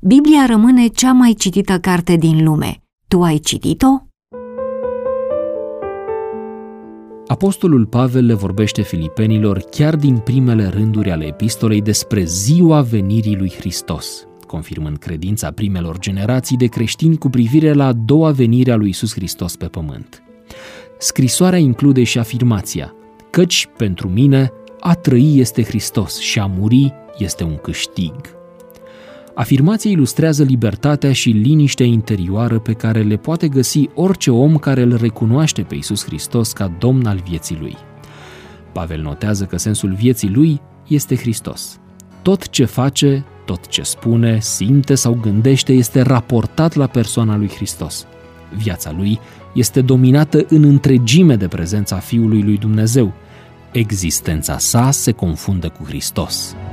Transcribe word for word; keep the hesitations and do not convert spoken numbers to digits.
Biblia rămâne cea mai citită carte din lume. Tu ai citit-o? Apostolul Pavel le vorbește filipenilor chiar din primele rânduri ale epistolei despre ziua venirii lui Hristos, confirmând credința primelor generații de creștini cu privire la a doua venire a lui Iisus Hristos pe pământ. Scrisoarea include și afirmația: căci pentru mine a trăi este Hristos și a muri este un câștig. Afirmația ilustrează libertatea și liniștea interioară pe care le poate găsi orice om care îl recunoaște pe Iisus Hristos ca Domn al vieții lui. Pavel notează că sensul vieții lui este Hristos. Tot ce face, tot ce spune, simte sau gândește este raportat la persoana lui Hristos. Viața lui este dominată în întregime de prezența Fiului lui Dumnezeu. Existența sa se confundă cu Hristos.